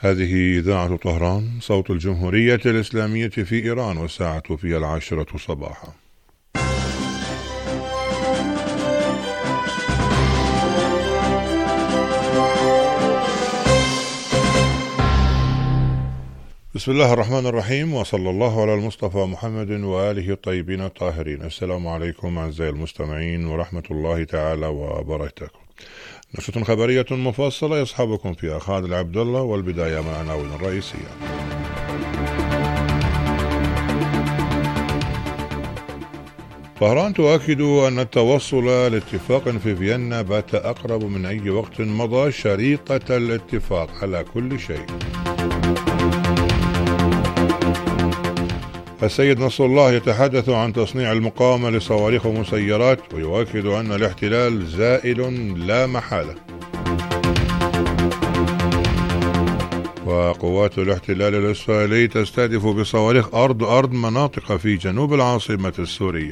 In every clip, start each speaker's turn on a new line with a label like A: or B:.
A: هذه إذاعة طهران صوت الجمهورية الإسلامية في إيران، والساعة فيها 10 صباحا. بسم الله الرحمن الرحيم، وصلى الله على المصطفى محمد وآله الطيبين الطاهرين. السلام عليكم أعزائي المستمعين ورحمة الله تعالى وبركاته. نشرة خبرية مفصلة يصحبكم فيها خالد عبد الله، والبداية مع العناوين الرئيسية. طهران تؤكد أن التوصل لاتفاق في فيينا بات أقرب من أي وقت مضى، شريطة الاتفاق على كل شيء. السيد نصر الله يتحدث عن تصنيع المقاومة لصواريخ ومسيرات، ويؤكد أن الاحتلال زائل لا محالة. وقوات الاحتلال الإسرائيلي تستهدف بصواريخ أرض مناطق في جنوب العاصمة السورية.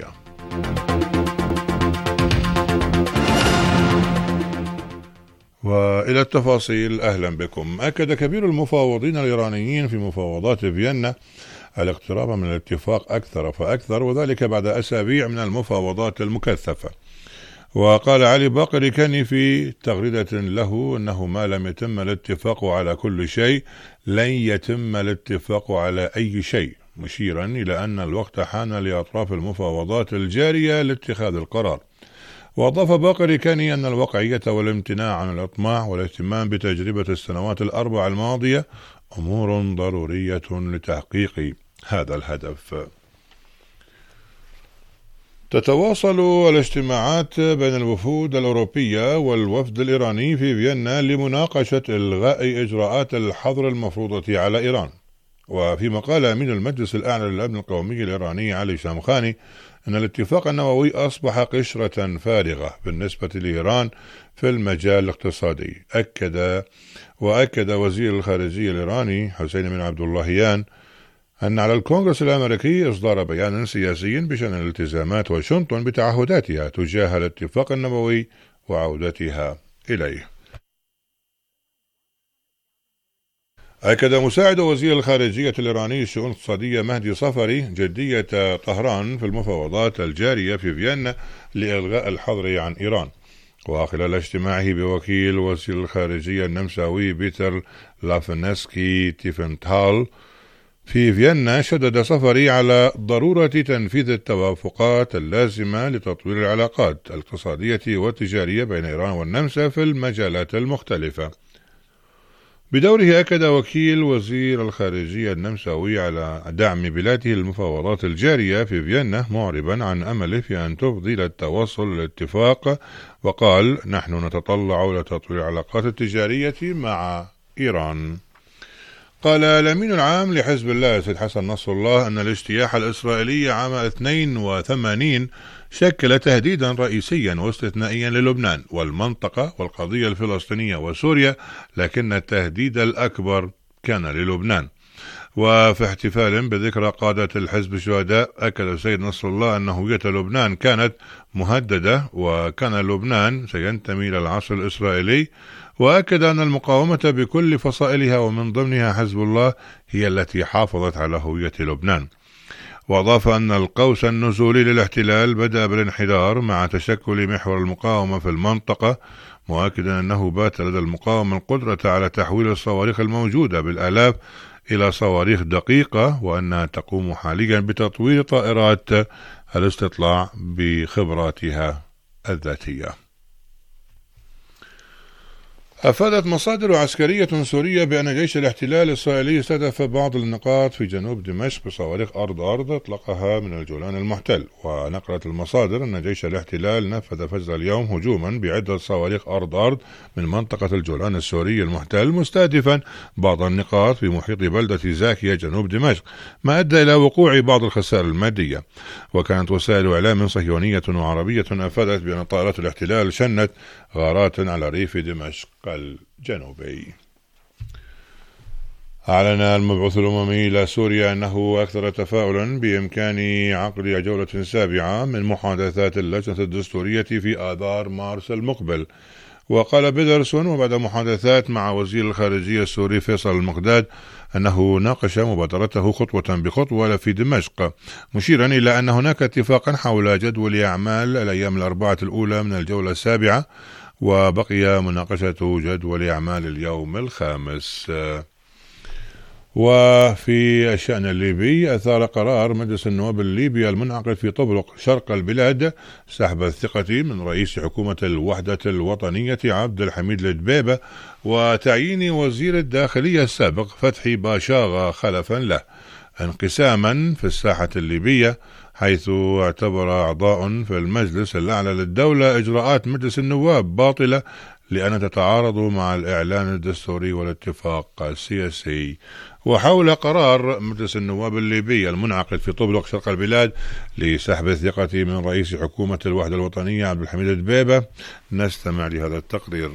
A: وإلى التفاصيل، أهلا بكم. أكد كبير المفاوضين الإيرانيين في مفاوضات فيينا الاقتراب من الاتفاق أكثر فأكثر، وذلك بعد أسابيع من المفاوضات المكثفة. وقال علي باقر كاني في تغريدة له أنه ما لم يتم الاتفاق على كل شيء لن يتم الاتفاق على أي شيء، مشيرا إلى أن الوقت حان لأطراف المفاوضات الجارية لاتخاذ القرار. وأضاف باقر كاني أن الواقعية والامتناع عن الإطماع والاهتمام بتجربة السنوات الأربع الماضية أمور ضرورية لتحقيق هذا الهدف. تتواصل الاجتماعات بين الوفود الأوروبية والوفد الإيراني في فيينا لمناقشة إلغاء إجراءات الحظر المفروضة على إيران. وفيما قال أمين المجلس الأعلى للأمن القومي الإيراني علي شامخاني أن الاتفاق النووي أصبح قشرة فارغة بالنسبة لإيران في المجال الاقتصادي. وأكد وزير الخارجية الإيراني حسين بن عبد اللهيان أن على الكونغرس الأمريكي إصدار بيان سياسي بشأن الالتزامات واشنطن بتعهداتها تجاه الاتفاق النووي وعودتها إليه. أكد مساعد وزير الخارجية الإيراني الشؤون الاقتصادية مهدي صفري جدية طهران في المفاوضات الجارية في فيينا لإلغاء الحظر عن إيران. وخلال اجتماعه بوكيل وزير الخارجية النمساوي بيتر لافنسكي تيفنتهال في فيينا، شدد صفري على ضرورة تنفيذ التوافقات اللازمة لتطوير العلاقات الاقتصادية والتجارية بين إيران والنمسا في المجالات المختلفة. بدوره أكد وكيل وزير الخارجية النمساوي على دعم بلاده المفاوضات الجارية في فيينا، معربا عن أمله في أن تفضي إلى التوصل للاتفاق، وقال: نحن نتطلع إلى تطوير العلاقات التجارية مع إيران. قال الأمين العام لحزب الله سيد حسن نصر الله أن الاجتياح الإسرائيلي عام 82 شكل تهديدا رئيسيا واستثنائيا للبنان والمنطقة والقضية الفلسطينية وسوريا، لكن التهديد الأكبر كان للبنان. وفي احتفال بذكرى قادة الحزب الشهداء، أكد السيد نصر الله أن هوية لبنان كانت مهددة، وكان لبنان سينتمي إلى العصر الإسرائيلي. وأكد أن المقاومة بكل فصائلها ومن ضمنها حزب الله هي التي حافظت على هوية لبنان. وأضاف أن القوس النزولي للاحتلال بدأ بالانحدار مع تشكل محور المقاومة في المنطقة، مؤكدا أنه بات لدى المقاومة القدرة على تحويل الصواريخ الموجودة بالآلاف إلى صواريخ دقيقة، وأنها تقوم حاليا بتطوير طائرات الاستطلاع بخبراتها الذاتية. أفادت مصادر عسكرية سورية بأن جيش الاحتلال الإسرائيلي استهدف بعض النقاط في جنوب دمشق بصواريخ أرض أطلقها من الجولان المحتل. ونقلت المصادر أن جيش الاحتلال نفذ فجر اليوم هجوما بعدة صواريخ أرض من منطقة الجولان السوري المحتل، مستهدفا بعض النقاط في محيط بلدة زاكية جنوب دمشق، ما أدى إلى وقوع بعض الخسائر المادية. وكانت وسائل إعلام صهيونية وعربية أفادت بأن طائرات الاحتلال شنت غارات على ريف دمشق الجنوبي. أعلن المبعوث الأممي إلى سوريا أنه أكثر تفاؤلا بإمكان عقد جولة سابعة من محادثات اللجنة الدستورية في آذار مارس المقبل. وقال بيدرسون وبعد محادثات مع وزير الخارجية السوري فيصل المقداد أنه ناقش مبادرته خطوة بخطوة في دمشق، مشيرا إلى أن هناك اتفاقا حول جدول أعمال الأيام الأربعة الأولى من الجولة السابعة، وبقي مناقشة جدول أعمال اليوم الخامس. وفي الشأن الليبي، أثار قرار مجلس النواب الليبي المنعقد في طبرق شرق البلاد سحب الثقة من رئيس حكومة الوحدة الوطنية عبد الحميد الدبيبة وتعيين وزير الداخلية السابق فتحي باشاغا خلفا له، انقساما في الساحة الليبية، حيث اعتبر أعضاء في المجلس الأعلى للدولة إجراءات مجلس النواب باطلة لأن تتعارض مع الإعلان الدستوري والاتفاق السياسي. وحول قرار مجلس النواب الليبي المنعقد في طبرق شرق البلاد لسحب الثقة من رئيس حكومة الوحدة الوطنية عبد الحميد الدبيبة، نستمع لهذا التقرير.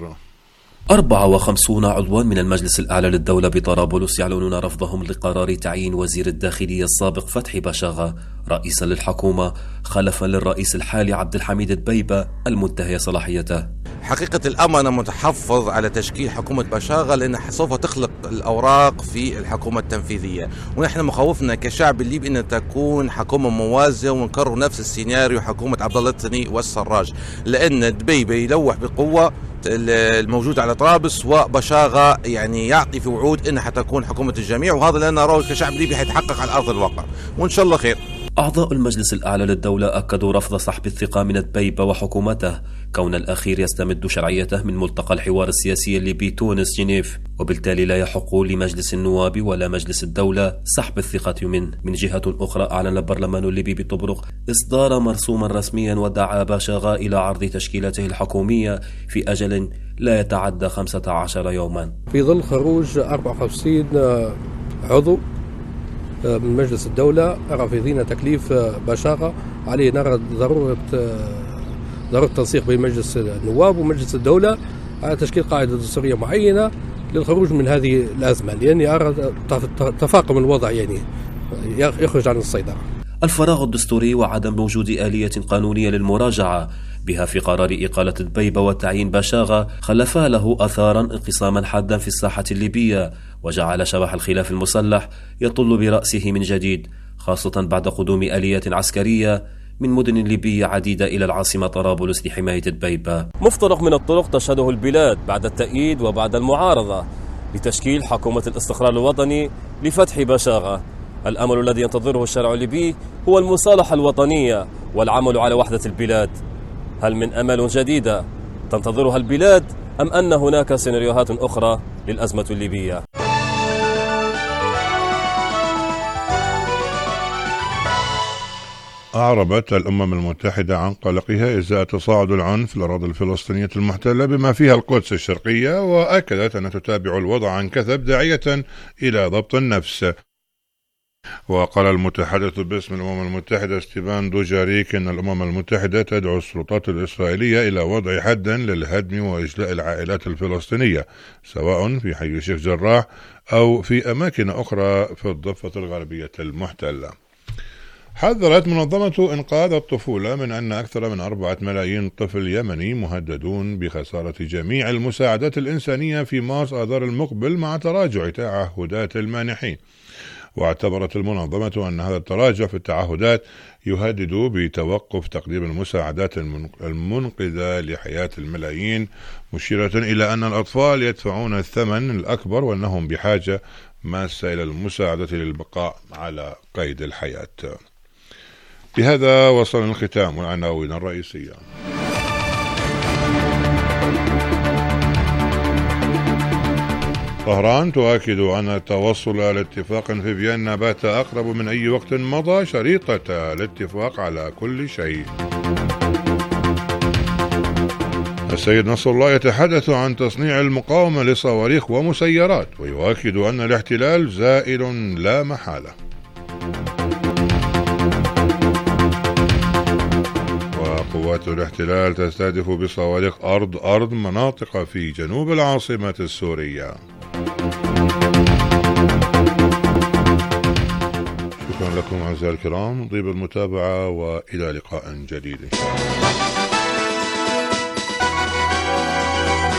B: 54 عضوا من المجلس الأعلى للدولة بطرابلس يعلنون رفضهم لقرار تعيين وزير الداخلية السابق فتحي باشاغا رئيسا للحكومة خلفا للرئيس الحالي عبد الحميد الدبيبة المنتهي صلاحيته.
C: حقيقة الأمر أنا متحفظ على تشكيل حكومة باشاغا لأن سوف تخلق الأوراق في الحكومة التنفيذية، ونحن مخاوفنا كشعب الليبي أن تكون حكومة موازية ونكرر نفس السيناريو حكومة عبد الله الثاني والسراج، لأن دبيبة يلوح بقوة الموجود على طرابلس وباشاغا يعني يعطي في وعود انها حتكون حكومه الجميع، وهذا اللي انا راوي كشعب ليبي حيتحقق على ارض الواقع وان شاء الله خير.
B: أعضاء المجلس الأعلى للدولة أكدوا رفض سحب الثقة من الدبيبة وحكومته، كون الأخير يستمد شرعيته من ملتقى الحوار السياسي الليبي تونس جنيف، وبالتالي لا يحق لمجلس النواب ولا مجلس الدولة سحب الثقة منه. من جهة أخرى، أعلن البرلمان الليبي بطبرق إصدار مرسوما رسميا ودعا باشاغا إلى عرض تشكيلته الحكومية في أجل لا يتعدى 15 يوما.
D: في ظل خروج 54 عضو من مجلس الدولة رافضين تكليف باشاغا، عليه نرى ضرورة التنسيق بين مجلس النواب ومجلس الدولة على تشكيل قاعدة دستورية معينة للخروج من هذه الأزمة، لأني أرى تفاقم الوضع يعني يخرج عن السيطرة.
B: الفراغ الدستوري وعدم وجود آلية قانونية للمراجعة بها في قرار إقالة الدبيبة وتعيين باشاغا خلفا له أثارا انقساما حادا في الساحة الليبية، وجعل شبح الخلاف المسلح يطل برأسه من جديد، خاصة بعد قدوم آليات عسكرية من مدن ليبية عديدة إلى العاصمة طرابلس لحماية الدبيبة. مفترق من الطرق تشهده البلاد بعد التأييد وبعد المعارضة لتشكيل حكومة الاستقرار الوطني لفتح باشاغا. الأمل الذي ينتظره الشارع الليبي هو المصالحة الوطنية والعمل على وحدة البلاد. هل من أمل جديدة تنتظرها البلاد أم أن هناك سيناريوهات أخرى للأزمة الليبية؟
A: أعربت الأمم المتحدة عن قلقها إزاء تصاعد العنف في الأراضي الفلسطينية المحتلة بما فيها القدس الشرقية، وأكدت أن تتابع الوضع عن كثب داعية إلى ضبط النفس. وقال المتحدث باسم الأمم المتحدة ستيفان دوجاريك إن الأمم المتحدة تدعو السلطات الإسرائيلية إلى وضع حد للهدم وإجلاء العائلات الفلسطينية سواء في حي الشيخ جراح أو في أماكن أخرى في الضفة الغربية المحتلة. حذرت منظمة إنقاذ الطفولة من أن أكثر من 4 ملايين طفل يمني مهددون بخسارة جميع المساعدات الإنسانية في مارس آذار المقبل مع تراجع تعهدات المانحين. واعتبرت المنظمة أن هذا التراجع في التعهدات يهدد بتوقف تقديم المساعدات المنقذة لحياة الملايين، مشيرة إلى أن الأطفال يدفعون الثمن الأكبر وأنهم بحاجة ماسة إلى المساعدة للبقاء على قيد الحياة. بهذا وصل الختام والعناوين الرئيسية. طهران تؤكد أن التوصل لاتفاق في فيينا بات أقرب من أي وقت مضى، شريطة الاتفاق على كل شيء. السيد نصر الله يتحدث عن تصنيع المقاومة لصواريخ ومسيرات، ويؤكد أن الاحتلال زائل لا محالة. وقوات الاحتلال تستهدف بصواريخ أرض مناطق في جنوب العاصمة السورية. شكرا لكم أعزائي الكرام، طيب المتابعة وإلى لقاء جديد.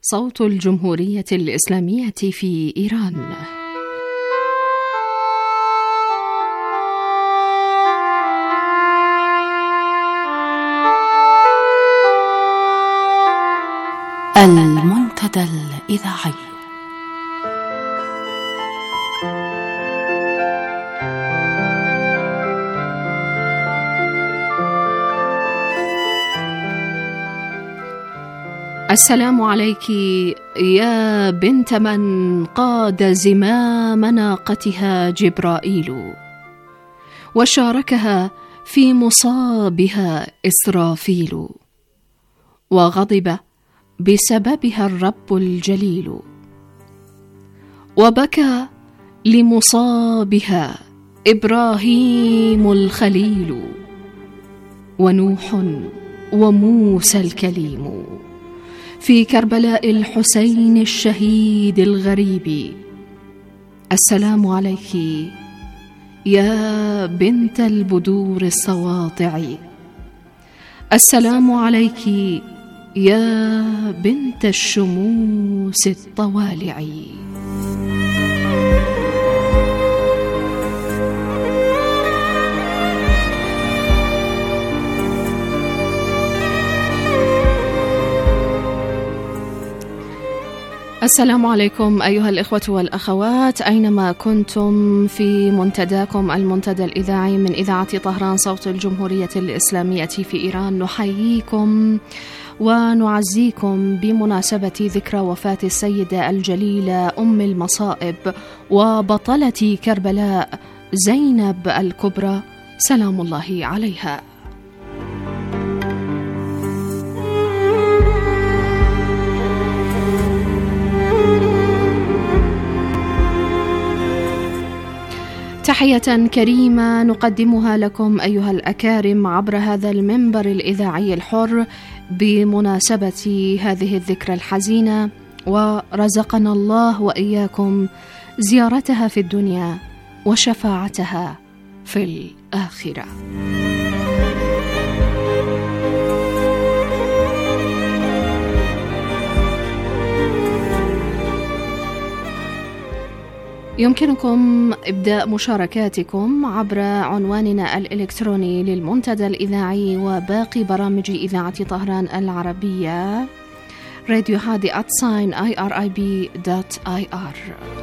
E: صوت الجمهورية الإسلامية في إيران. المنتدى الإذاعي. السلام عليك يا بنت من قاد زمام ناقتها جبرائيل، وشاركها في مصابها إسرافيل، وغضب بسببها الرب الجليل، وبكى لمصابها إبراهيم الخليل، ونوح وموسى الكليم، في كربلاء الحسين الشهيد الغريب. السلام عليك يا بنت البدور السواطع، السلام عليك يا بنت الشموس الطوالع. السلام عليكم أيها الإخوة والأخوات، أينما كنتم في منتداكم المنتدى الإذاعي من إذاعة طهران صوت الجمهورية الإسلامية في إيران. نحييكم ونعزيكم بمناسبة ذكرى وفاة السيدة الجليلة أم المصائب وبطلة كربلاء زينب الكبرى سلام الله عليها. تحية كريمة نقدمها لكم أيها الأكارم عبر هذا المنبر الإذاعي الحر بمناسبة هذه الذكرى الحزينة، ورزقنا الله وإياكم زيارتها في الدنيا وشفاعتها في الآخرة. يمكنكم إبداء مشاركاتكم عبر عنواننا الإلكتروني للمنتدى الإذاعي وباقي برامج إذاعة طهران العربية radio@irib.ir.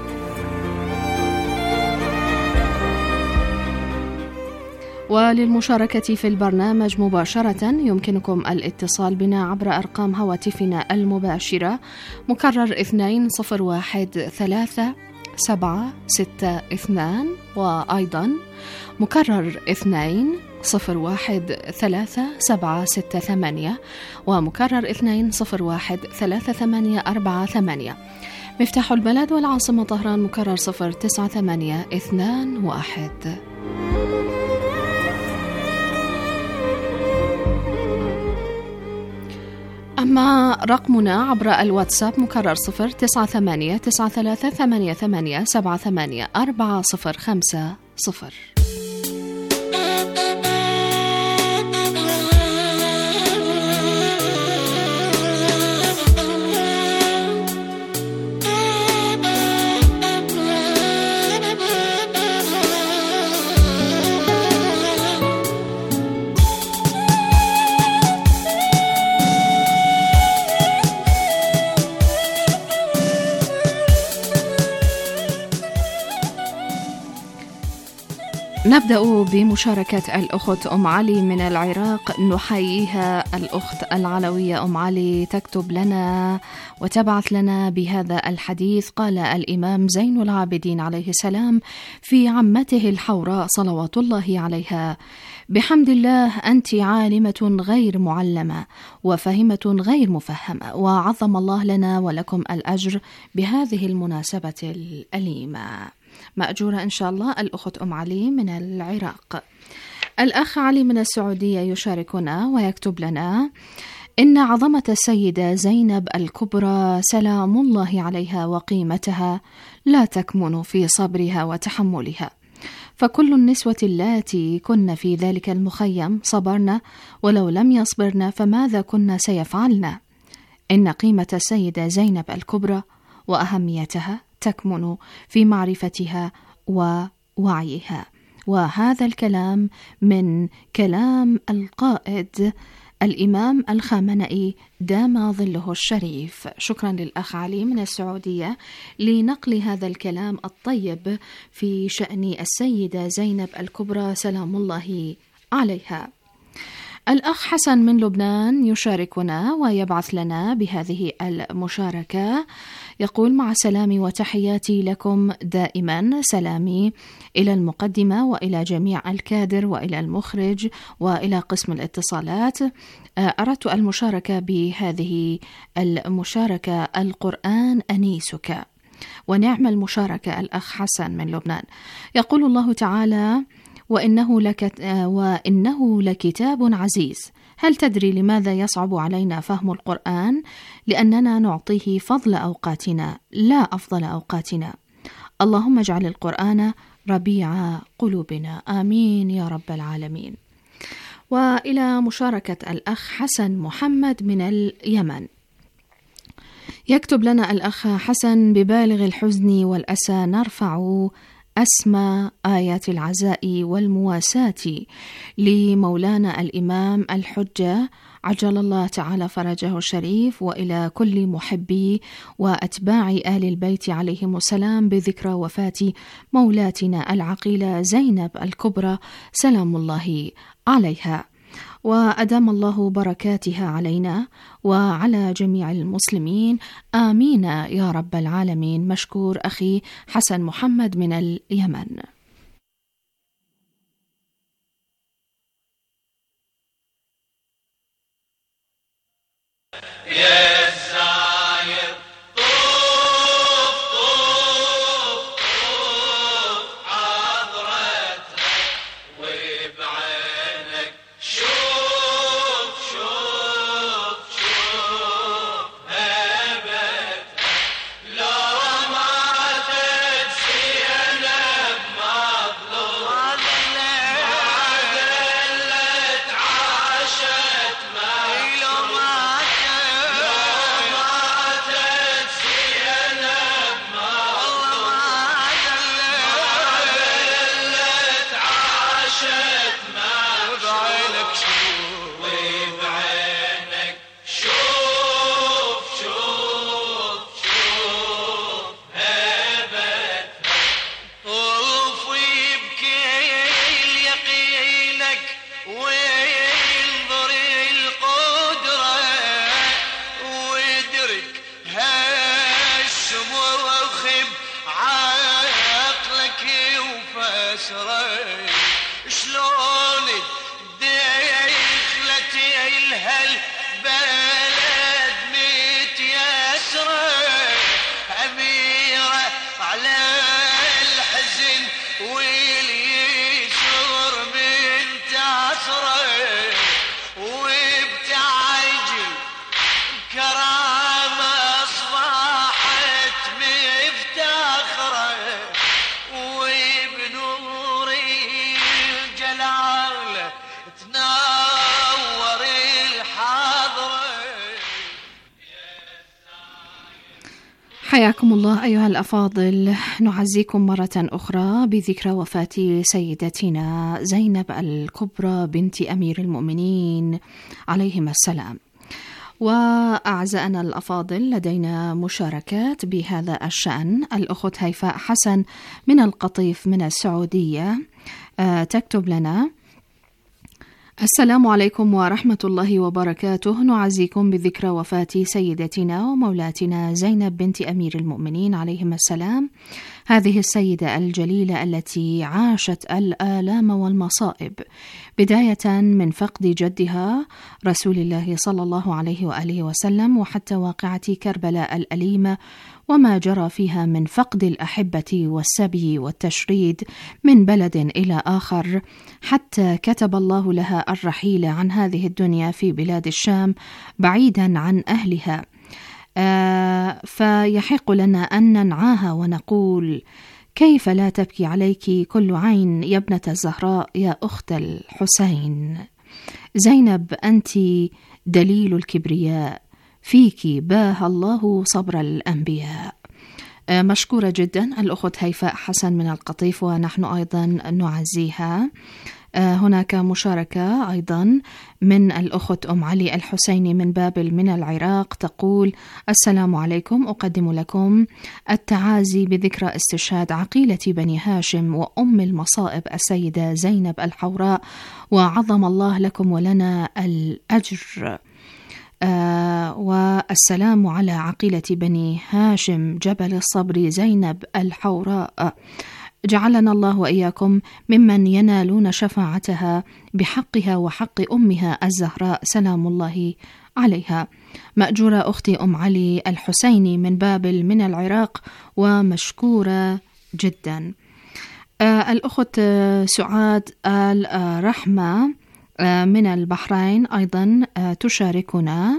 E: وللمشاركة في البرنامج مباشرة يمكنكم الاتصال بنا عبر أرقام هواتفنا المباشرة مكرر 2013-762 وأيضا مكرر 2013-768 ومكرر 2013-3848. مفتاح البلد والعاصمة طهران مكرر 09821. أما رقمنا عبر الواتساب مكرر 098-9388-78-450. نبدأ بمشاركة الأخت أم علي من العراق. نحييها الأخت العلوية أم علي، تكتب لنا وتبعث لنا بهذا الحديث. قال الإمام زين العابدين عليه السلام في عمته الحوراء صلوات الله عليها: بحمد الله أنت عالمة غير معلمة وفهمة غير مفهمة، وعظم الله لنا ولكم الأجر بهذه المناسبة الأليمة. مأجورة إن شاء الله الأخت أم علي من العراق. الأخ علي من السعودية يشاركنا ويكتب لنا: إن عظمة السيدة زينب الكبرى سلام الله عليها وقيمتها لا تكمن في صبرها وتحملها، فكل النسوة اللاتي كن في ذلك المخيم صبرن، ولو لم يصبرن فماذا كنا سيفعلن؟ إن قيمة السيدة زينب الكبرى وأهميتها تكمن في معرفتها ووعيها. وهذا الكلام من كلام القائد الإمام الخامنئي دام ظله الشريف. شكرا للأخ علي من السعودية لنقل هذا الكلام الطيب في شأن السيدة زينب الكبرى سلام الله عليها. الأخ حسن من لبنان يشاركنا ويبعث لنا بهذه المشاركة، يقول: مع سلامي وتحياتي لكم دائما، سلامي إلى المقدمة وإلى جميع الكادر وإلى المخرج وإلى قسم الاتصالات. أردت المشاركة بهذه المشاركة: القرآن أنيسك. ونعم المشاركة الأخ حسن من لبنان. يقول الله تعالى: وإنه لكتاب عزيز. هل تدري لماذا يصعب علينا فهم القرآن؟ لأننا نعطيه فضل أوقاتنا لا أفضل أوقاتنا. اللهم اجعل القرآن ربيع قلوبنا، آمين يا رب العالمين. وإلى مشاركة الأخ حسن محمد من اليمن. يكتب لنا الأخ حسن: ببالغ الحزن والأسى نرفع أسمى آيات العزاء والمواساة لمولانا الإمام الحجة عجل الله تعالى فرجه الشريف، وإلى كل محبي وأتباع آل البيت عليهم السلام، بذكرى وفاة مولاتنا العقيلة زينب الكبرى سلام الله عليها، وأدام الله بركاتها علينا وعلى جميع المسلمين، آمين يا رب العالمين. مشكور أخي حسن محمد من اليمن. حياكم الله أيها الأفاضل. نعزيكم مرة أخرى بذكرى وفاة سيدتنا زينب الكبرى بنت أمير المؤمنين عليهم السلام. وأعزائنا الأفاضل، لدينا مشاركات بهذا الشأن. الأخت هيفاء حسن من القطيف من السعودية تكتب لنا: السلام عليكم ورحمة الله وبركاته. نعزيكم بذكرى وفاة سيدتنا ومولاتنا زينب بنت أمير المؤمنين عليهم السلام، هذه السيدة الجليلة التي عاشت الآلام والمصائب، بداية من فقد جدها رسول الله صلى الله عليه وآله وسلم، وحتى واقعة كربلاء الأليمة وما جرى فيها من فقد الأحبة والسبي والتشريد من بلد إلى آخر، حتى كتب الله لها الرحيل عن هذه الدنيا في بلاد الشام بعيدا عن أهلها. فيحق لنا أن ننعاها ونقول: كيف لا تبكي عليك كل عين يا ابنة الزهراء يا أخت الحسين؟ زينب أنت دليل الكبرياء فيك باه الله صبر الأنبياء. مشكورة جدا الأخت هيفاء حسن من القطيف، ونحن أيضا نعزيها. هناك مشاركة أيضا من الأخت أم علي الحسيني من بابل من العراق، تقول: السلام عليكم، أقدم لكم التعازي بذكرى استشهاد عقيلة بني هاشم وأم المصائب السيدة زينب الحوراء، وعظم الله لكم ولنا الأجر. والسلام على عقيلة بني هاشم جبل الصبر زينب الحوراء، جعلنا الله وإياكم ممن ينالون شفاعتها بحقها وحق أمها الزهراء سلام الله عليها. مأجورة أختي أم علي الحسيني من بابل من العراق، ومشكورة جدا. الأخت سعاد الرحمة من البحرين أيضا تشاركنا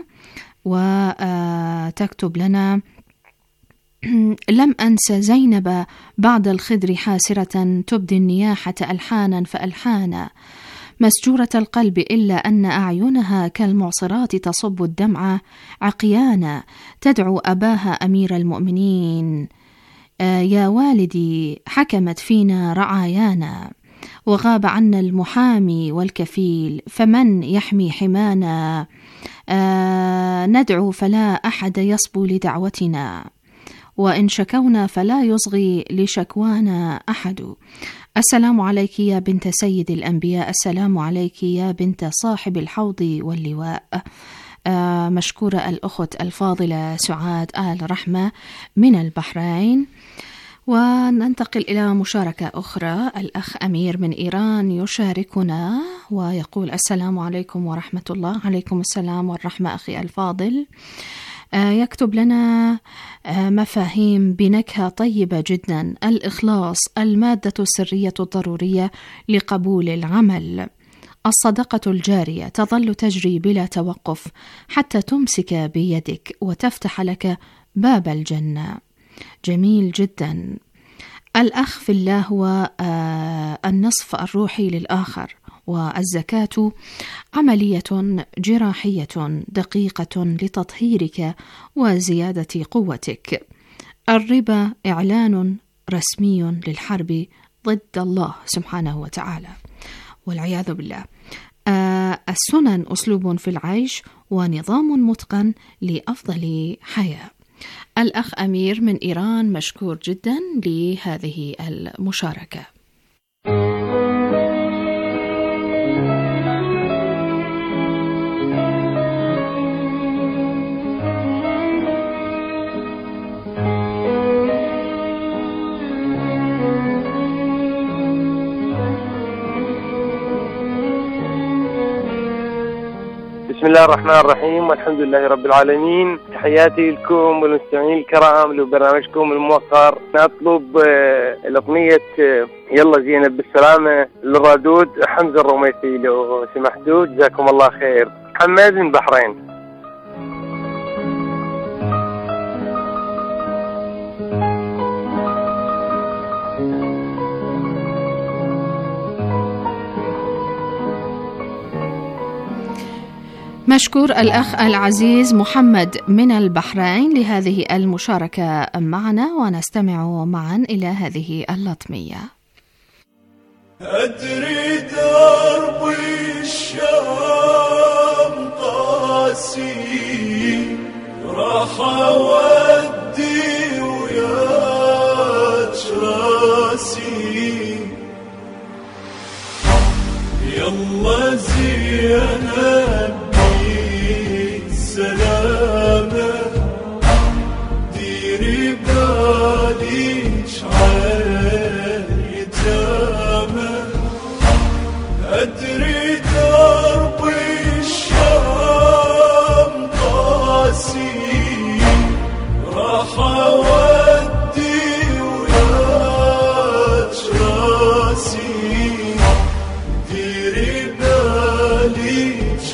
E: وتكتب لنا: لم أنس زينب بعد الخدر حاسرة تبدي النياحة ألحانا فألحانا، مسجورة القلب إلا أن أعينها كالمعصرات تصب الدمع عقيانا، تدعو أباها أمير المؤمنين: يا والدي حكمت فينا رعايانا، وغاب عنا المحامي والكفيل، فمن يحمي حمانا؟ ندعو فلا أحد يصبو لدعوتنا، وإن شكونا فلا يصغي لشكوانا أحد. السلام عليك يا بنت سيد الأنبياء، السلام عليك يا بنت صاحب الحوض واللواء. مشكورة الأخت الفاضلة سعاد آل رحمة من البحرين. وننتقل إلى مشاركة أخرى. الأخ أمير من إيران يشاركنا ويقول: السلام عليكم ورحمة الله. عليكم السلام والرحمة أخي الفاضل. يكتب لنا مفاهيم بنكهة طيبة جدا: الإخلاص، المادة السرية الضرورية لقبول العمل، الصدقة الجارية تظل تجري بلا توقف حتى تمسك بيدك وتفتح لك باب الجنة. جميل جدا. الأخ في الله هو النصف الروحي للآخر، والزكاة عملية جراحية دقيقة لتطهيرك وزيادة قوتك. الربا إعلان رسمي للحرب ضد الله سبحانه وتعالى والعياذ بالله. السنن أسلوب في العيش ونظام متقن لأفضل حياة. الأخ أمير من إيران مشكور جدا لهذه المشاركة.
F: بسم الله الرحمن الرحيم، والحمد لله رب العالمين. تحياتي لكم والمستمعين الكرام لبرنامجكم الموقر. نطلب الأغنية يلا زينب بالسلامة للرادود حمزة الرميسي لو سمحتوا، جزاكم الله خير. حماد من البحرين.
E: مشكور الأخ العزيز محمد من البحرين لهذه المشاركة معنا، ونستمع معا إلى هذه اللطمية.
G: أدري دربي الشام قاسي، راح أودي وياك راسي، يلا زينب سلامة، ديري باليش عاليتامة، أدري دربي الشام قاسي، راح أودي وياك راسي، ديري باليش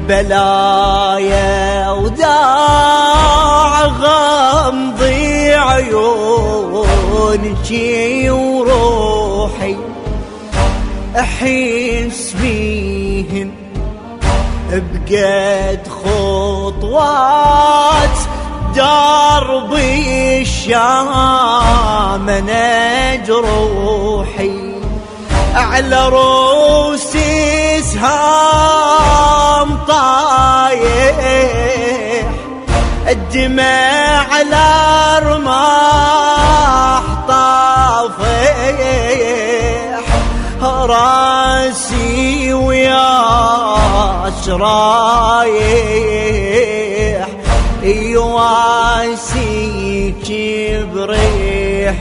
H: بلايا وداع غمضي عيونك وروحي أحس بيهن بقد خطوات دربي الشام أنا جروحي على روسي سهام طايح الدماء على رماح طافح راسي وياش رايح يواسيك بريح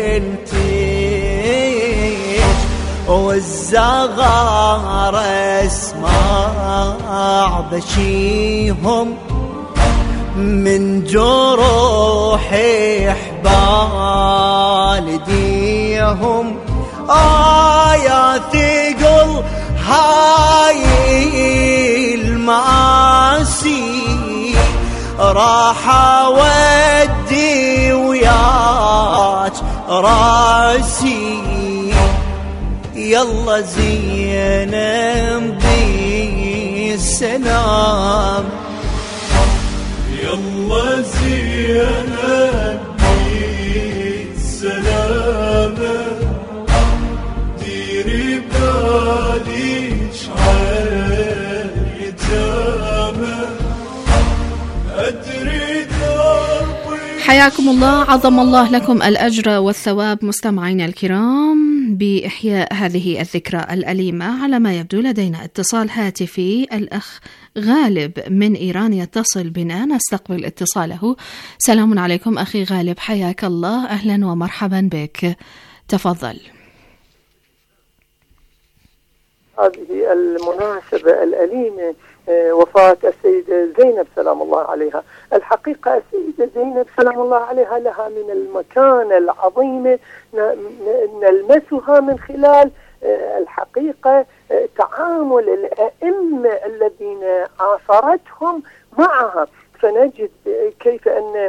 H: انتيش والزغار اسمع بشيهم من جروحي حبال ديهم يا ثقل هاي المعاسي راح اودي وياك راسي يلا زينب بي السلام
G: يلا زينب بي السلام ديري باليش عاليتامة أدري دربي.
E: حياكم الله، عظم الله لكم الأجر والثواب مستمعينا الكرام بإحياء هذه الذكرى الأليمة. على ما يبدو لدينا اتصال هاتفي، الأخ غالب من إيران يتصل بنا، نستقبل اتصاله. سلام عليكم أخي غالب، حياك الله، أهلا ومرحبا بك، تفضل.
I: هذه المناسبة الأليمة وفاة السيدة زينب سلام الله عليها. الحقيقة السيدة زينب سلام الله عليها لها من المكانة العظيمة نلمسها من خلال الحقيقة تعامل الأئمة الذين عاصرتهم معها. فنجد كيف أن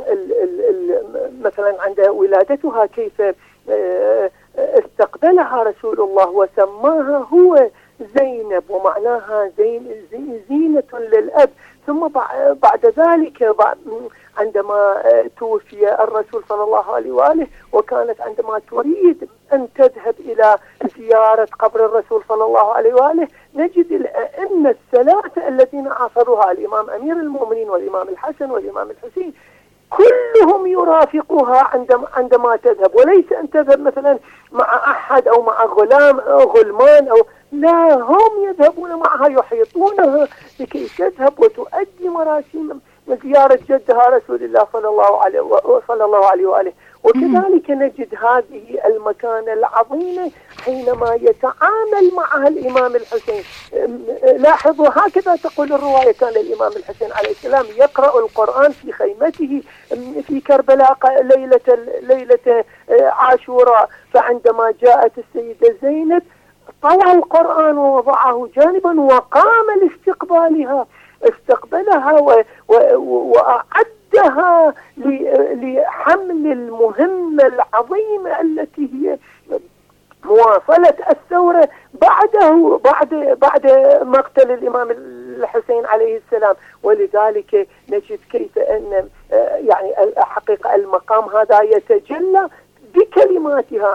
I: مثلا عند ولادتها كيف استقبلها رسول الله وسماها هو زينب، ومعناها زينة للأب. ثم بعد ذلك عندما توفي الرسول صلى الله عليه وآله، وكانت عندما تريد أن تذهب إلى زيارة قبر الرسول صلى الله عليه وآله، نجد الأئمة الثلاثة الذين عاصروها، الإمام أمير المؤمنين والإمام الحسن والإمام الحسين، كلهم يرافقها عندما تذهب، وليس أن تذهب مثلا مع أحد أو مع غلام أو غلمان أو لا، هم يذهبون معها يحيطونها لكي تذهب وتؤدي مراسم زيارة جدها رسول الله صلى الله عليه وآله. وكذلك نجد هذه المكانة العظيمة حينما يتعامل معها الإمام الحسين. لاحظوا هكذا تقول الرواية: كان الإمام الحسين عليه السلام يقرأ القرآن في خيمته في كربلاء ليلة عاشوراء، فعندما جاءت السيدة زينب طلع القرآن ووضعه جانبا وقام استقبلها وأعدها لحمل المهمة العظيمة التي هي مواصلة الثورة بعد مقتل الإمام الحسين عليه السلام. ولذلك نجد كيف أن يعني الحقيقة المقام هذا يتجلى بكلماتها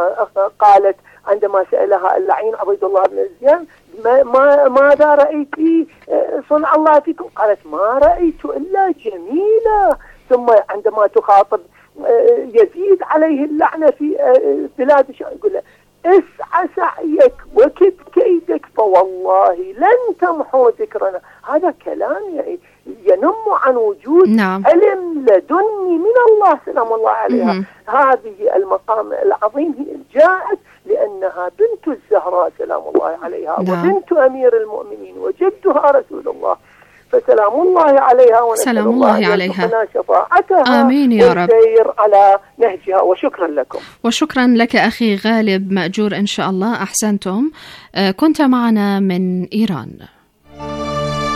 I: عندما سألها اللعين عبيد الله بن زياد: ماذا رأيت صنع الله فيكم؟ قالت: ما رأيت إلا جميلة. ثم عندما تخاطب يزيد عليه اللعنة في بلاد الشام يقول له: اسعى سعيك وكد كيدك فوالله لن تمحو ذكرنا. هذا كلام ينم عن وجود علم لدني من الله سلام الله عليها. هذه المقام العظيم جاءت لأنها بنت الزهراء سلام الله عليها وبنت أمير المؤمنين وجدها رسول الله، فسلام الله عليها ونسأل الله أن يرزقنا شفاعتها.
E: آمين يا رب،
I: والسير على نهجها. وشكرا لكم.
E: وشكرا لك أخي غالب، مأجور إن شاء الله، أحسنتم. كنت معنا من إيران.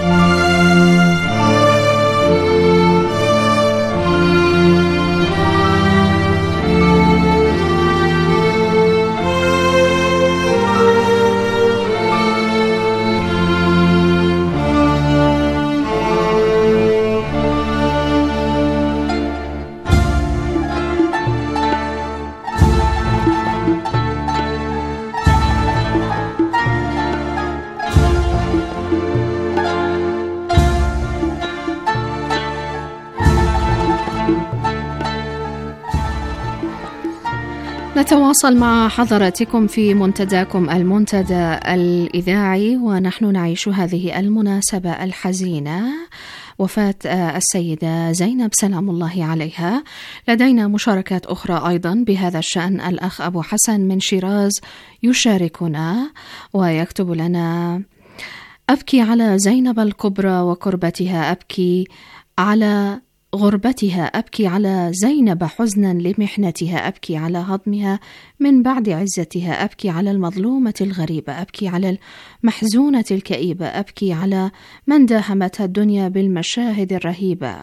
E: نتواصل مع حضراتكم في منتداكم المنتدى الإذاعي، ونحن نعيش هذه المناسبة الحزينة، وفاة السيدة زينب سلام الله عليها. لدينا مشاركات أخرى أيضا بهذا الشأن. الأخ أبو حسن من شيراز يشاركنا ويكتب لنا: أبكي على زينب الكبرى وكربتها، أبكي على غربتها، أبكي على زينب حزنا لمحنتها، أبكي على هضمها من بعد عزتها، أبكي على المظلومة الغريبة، أبكي على المحزونة الكئيبة، أبكي على من داهمتها الدنيا بالمشاهد الرهيبة.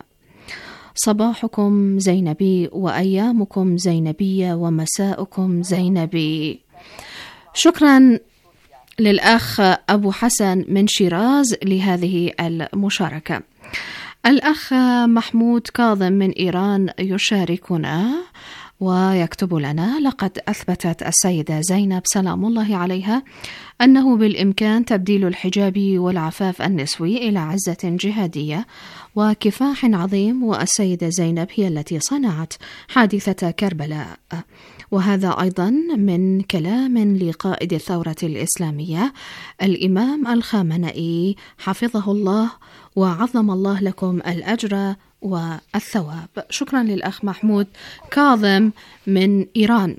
E: صباحكم زينبي وأيامكم زينبية ومساؤكم زينبي. شكرا للأخ أبو حسن من شيراز لهذه المشاركة. الأخ محمود كاظم من إيران يشاركنا ويكتب لنا: لقد أثبتت السيدة زينب سلام الله عليها أنه بالإمكان تبديل الحجاب والعفاف النسوي إلى عزة جهادية وكفاح عظيم، والسيدة زينب هي التي صنعت حادثة كربلاء. وهذا أيضا من كلام لقائد الثورة الإسلامية الإمام الخامنئي حفظه الله وعظم الله لكم الأجر والثواب. شكرا للأخ محمود كاظم من إيران.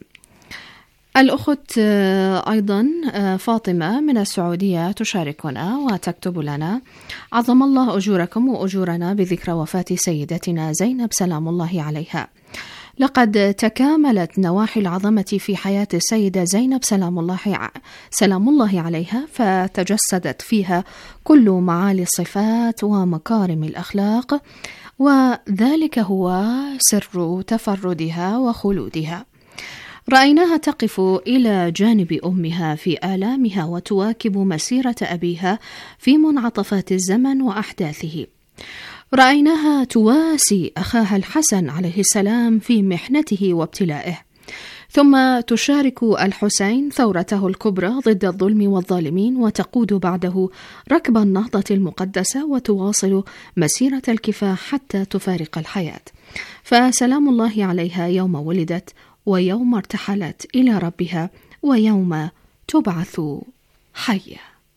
E: الأخت أيضا فاطمة من السعودية تشاركنا وتكتب لنا: عظم الله أجوركم وأجورنا بذكرى وفاة سيدتنا زينب سلام الله عليها. لقد تكاملت نواحي العظمة في حياة السيدة زينب سلام الله عليها، فتجسدت فيها كل معالي الصفات ومكارم الأخلاق، وذلك هو سر تفردها وخلودها. رأيناها تقف إلى جانب أمها في آلامها وتواكب مسيرة أبيها في منعطفات الزمن وأحداثه. رأيناها تواسي أخاها الحسن عليه السلام في محنته وابتلائه، ثم تشارك الحسين ثورته الكبرى ضد الظلم والظالمين، وتقود بعده ركب النهضة المقدسة، وتواصل مسيرة الكفاح حتى تفارق الحياة. فسلام الله عليها يوم ولدت، ويوم ارتحلت إلى ربها، ويوم تبعث حية.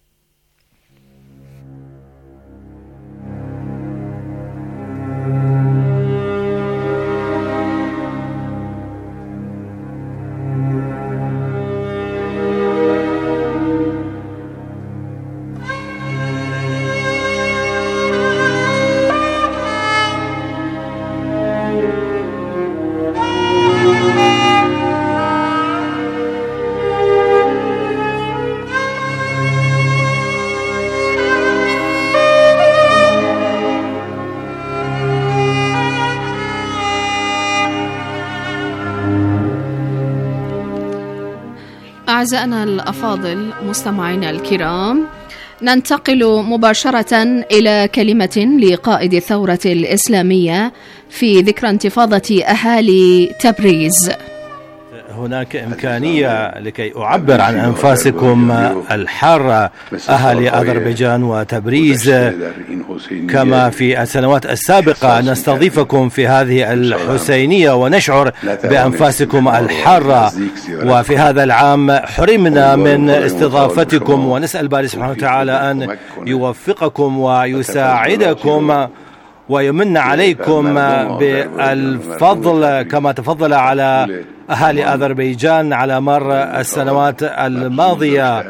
E: أعزائنا الأفاضل مستمعينا الكرام، ننتقل مباشرة إلى كلمة لقائد الثورة الإسلامية في ذكرى انتفاضة أهالي تبريز.
J: هناك إمكانية لكي أعبر عن أنفاسكم الحارة أهالي أذربيجان وتبريز، كما في السنوات السابقة نستضيفكم في هذه الحسينية ونشعر بأنفاسكم الحارة، وفي هذا العام حرمنا من استضافتكم، ونسأل باري سبحانه وتعالى أن يوفقكم ويساعدكم ويمن عليكم بالفضل كما تفضل على أهالي أذربيجان على مر السنوات الماضية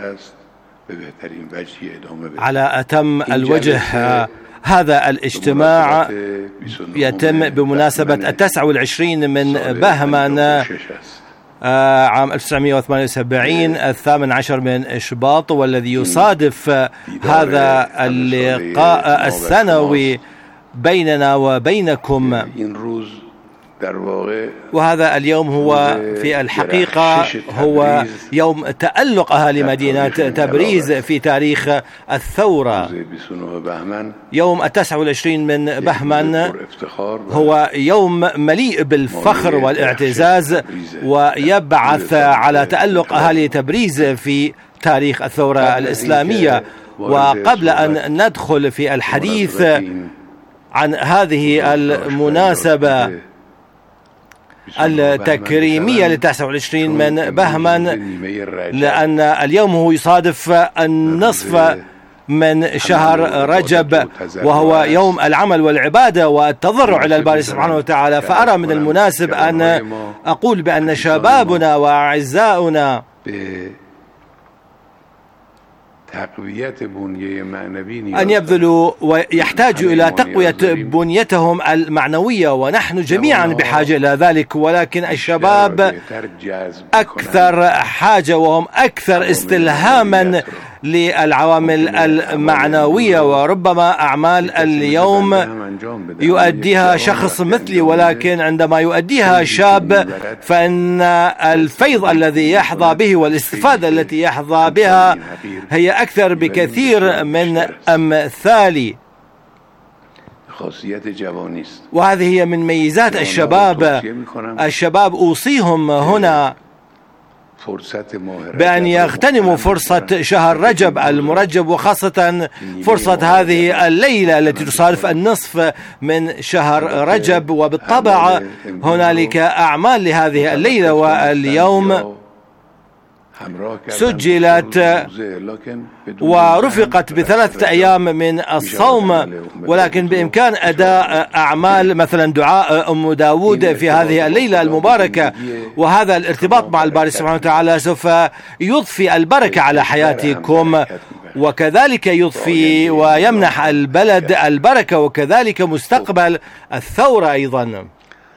J: على أتم الوجه. هذا الاجتماع يتم بمناسبة 29 من بهمن عام 1978 18 من إشباط، والذي يصادف هذا اللقاء السنوي بيننا وبينكم. وهذا اليوم هو في الحقيقة هو يوم تألق أهالي مدينة تبريز في تاريخ الثورة. يوم 29 من بهمن هو يوم مليء بالفخر والاعتزاز، ويبعث على تألق أهالي تبريز في تاريخ الثورة الإسلامية. وقبل أن ندخل في الحديث عن هذه المناسبة التكريمية ل 29 من بهمن، لأن اليوم هو يصادف النصف من شهر رجب، وهو يوم العمل والعبادة والتضرع إلى الباري سبحانه وتعالى، فأرى من المناسب أن أقول بأن شبابنا وأعزاؤنا أن يبذلوا ويحتاجوا إلى تقوية بنيتهم المعنوية، ونحن جميعا بحاجة إلى ذلك. ولكن الشباب أكثر حاجة وهم أكثر استلهاما للعوامل المعنوية، وربما أعمال اليوم يؤديها شخص مثلي، ولكن عندما يؤديها شاب فإن الفيض الذي يحظى به والاستفادة التي يحظى بها هي أكثر بكثير من أمثالي. وهذه هي من ميزات الشباب. الشباب أوصيهم هنا بأن يغتنموا فرصة شهر رجب المرجب، وخاصة فرصة هذه الليلة التي تصادف النصف من شهر رجب. وبالطبع هنالك أعمال لهذه الليلة، واليوم سجلت ورفقت ب3 أيام من الصوم، ولكن بإمكان أداء أعمال مثلا دعاء أم داود في هذه الليلة المباركة، وهذا الارتباط مع الباري سبحانه وتعالى سوف يضفي البركة على حياتكم، وكذلك يضفي ويمنح البلد البركة، وكذلك مستقبل الثورة أيضا.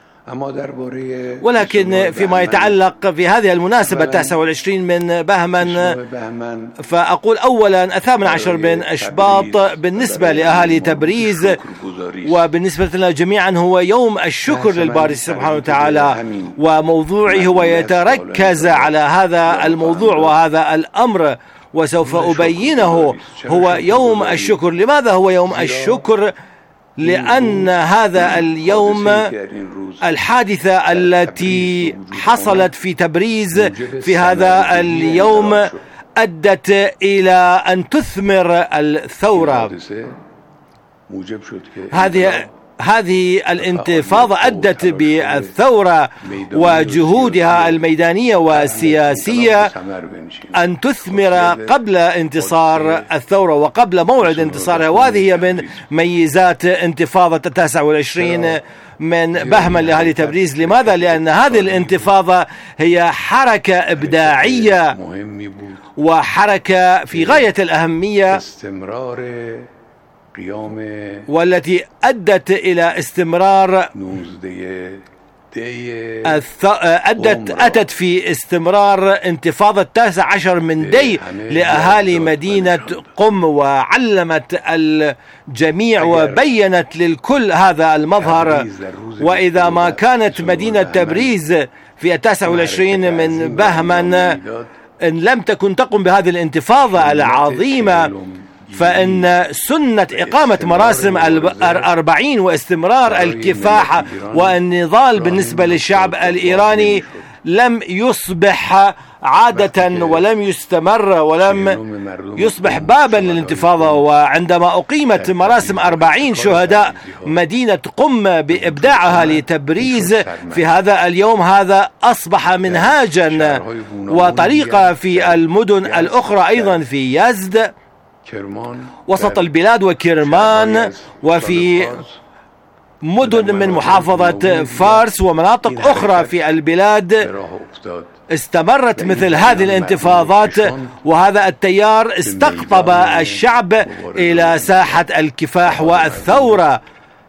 J: ولكن فيما يتعلق في هذه المناسبة 29 من بهمن، فأقول أولا 18 من أشباط بالنسبة لأهالي تبريز وبالنسبة لنا جميعا هو يوم الشكر للباري سبحانه وتعالى، وموضوعي هو يتركز على هذا الموضوع وهذا الأمر، وسوف أبينه. هو يوم الشكر. لماذا هو يوم الشكر؟ لأن هذا اليوم الحادثة التي حصلت في تبريز في هذا اليوم أدت إلى أن تثمر الثورة. هذه الانتفاضة أدت بالثورة وجهودها الميدانية والسياسية أن تثمر قبل انتصار الثورة وقبل موعد انتصارها، وهذه هي من ميزات انتفاضة 29 من بهمن لأهالي تبريز. لماذا؟ لأن هذه الانتفاضة هي حركة إبداعية وحركة في غاية الأهمية، والتي أدت إلى استمرار أتت في استمرار انتفاضة 19 من دي لأهالي مدينة قم، وعلمت الجميع وبينت للكل هذا المظهر. وإذا ما كانت مدينة تبريز في 29 من بهمن إن لم تكن تقم بهذه الانتفاضة العظيمة، فإن سنة إقامة مراسم 40 واستمرار الكفاح والنضال بالنسبة للشعب الإيراني لم يصبح عادة ولم يستمر ولم يصبح بابا للانتفاضة. وعندما أقيمت مراسم 40 شهداء مدينة قم بإبداعها لتبريز في هذا اليوم، هذا أصبح منهاجا وطريقة في المدن الأخرى أيضا، في يزد وسط البلاد وكرمان وفي مدن من محافظة فارس ومناطق أخرى في البلاد استمرت مثل هذه الانتفاضات، وهذا التيار استقطب الشعب إلى ساحة الكفاح والثورة.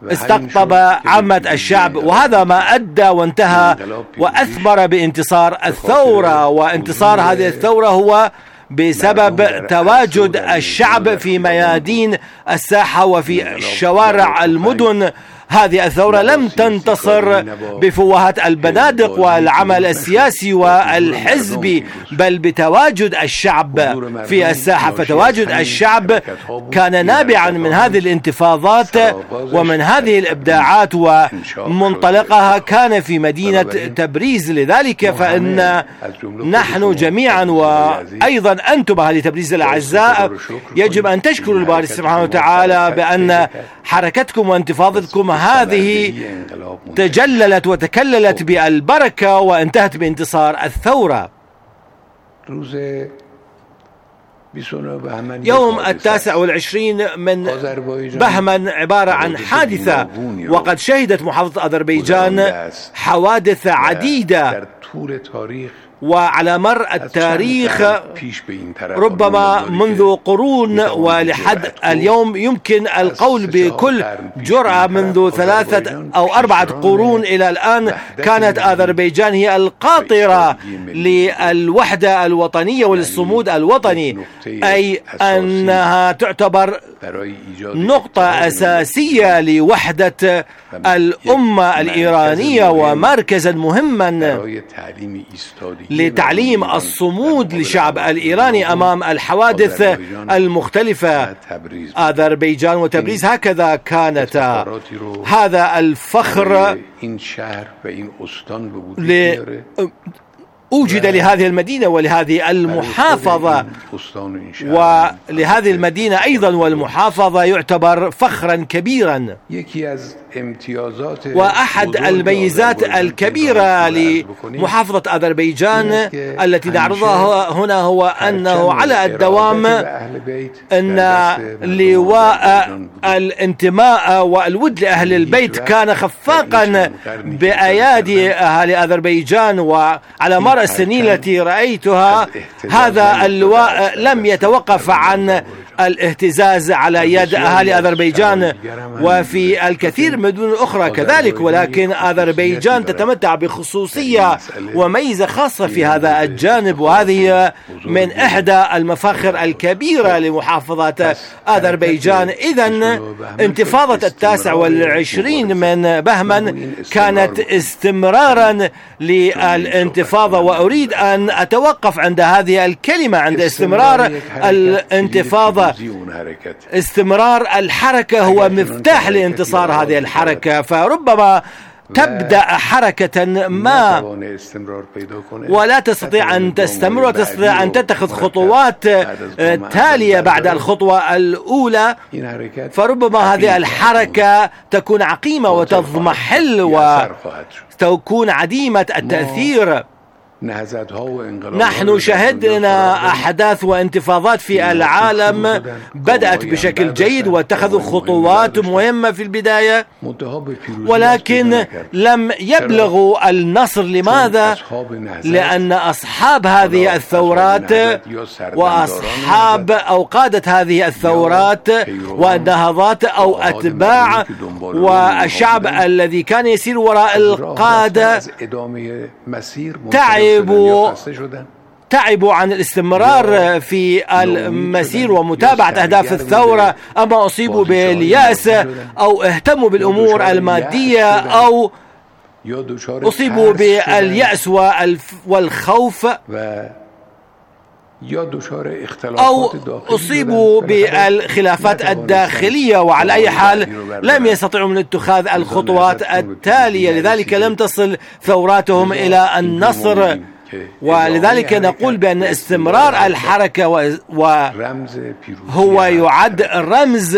J: استقطب عامة الشعب، وهذا ما أدى وانتهى وأثمر بانتصار الثورة. وانتصار هذه الثورة هو بسبب تواجد الشعب في ميادين الساحة وفي شوارع المدن. هذه الثورة لم تنتصر بفوهة البنادق والعمل السياسي والحزبي، بل بتواجد الشعب في الساحة. فتواجد الشعب كان نابعا من هذه الانتفاضات ومن هذه الإبداعات، ومنطلقها كان في مدينة تبريز. لذلك فإن نحن جميعا وأيضا أنتم أهل تبريز الأعزاء يجب أن تشكروا الباري سبحانه وتعالى بأن حركتكم وانتفاضتكم هذه تجللت وتكللت بالبركة وانتهت بانتصار الثورة. يوم 29 من بهمن عبارة عن حادثة، وقد شهدت محافظة أذربيجان حوادث عديدة، وعلى مر التاريخ ربما منذ قرون ولحد اليوم يمكن القول بكل جرأة منذ 3 أو 4 قرون إلى الآن كانت أذربيجان هي القاطرة للوحدة الوطنية وللصمود الوطني، أي أنها تعتبر نقطة أساسية لوحدة الأمة الإيرانية ومركزا مهما لتعليم الصمود للشعب الإيراني أمام الحوادث المختلفة. أذربيجان وتبريز هكذا كانتا. هذا الفخر أوجد لهذه المدينة ولهذه المحافظة، ولهذه المدينة أيضا والمحافظة يعتبر فخرا كبيرا. وأحد الميزات الكبيرة لمحافظة أذربيجان التي نعرضها هنا هو أنه على الدوام أن لواء الانتماء والود لأهل البيت كان خفاقا بأيادي أهل أذربيجان، وعلى مر السنين التي رأيتها هذا اللواء لم يتوقف عن الاهتزاز على يد أهالي أذربيجان، وفي الكثير من مدن أخرى كذلك. ولكن أذربيجان تتمتع بخصوصية وميزة خاصة في هذا الجانب، وهذه من إحدى المفاخر الكبيرة لمحافظة أذربيجان. إذن انتفاضة 29 من بهمن كانت استمرارا للانتفاضة، وأريد أن أتوقف عند هذه الكلمة، عند استمرار الانتفاضة. استمرار الحركة هو مفتاح لانتصار هذه الحركة. فربما تبدأ حركة ما ولا تستطيع أن تستمر وتستطيع أن تتخذ خطوات تالية بعد الخطوة الأولى، فربما هذه الحركة تكون عقيمة وتضمحل وتكون عديمة التأثير. نحن شهدنا أحداث وانتفاضات في العالم بدأت بشكل جيد واتخذوا خطوات مهمة في البداية، ولكن لم يبلغوا النصر. لماذا؟ لأن أصحاب هذه الثورات وأصحاب أو قادة هذه الثورات والنهضات أو أتباع والشعب الذي كان يسير وراء القادة تعبوا عن الاستمرار في المسير ومتابعة أهداف الثورة، أما أصيبوا باليأس أو اهتموا بالأمور المادية أو أصيبوا باليأس والخوف أو أصيبوا بالخلافات الداخلية، وعلى أي حال لم يستطيعوا من اتخاذ الخطوات التالية. لذلك لم تصل ثوراتهم إلى النصر، ولذلك نقول بأن استمرار الحركة وهو يعد رمز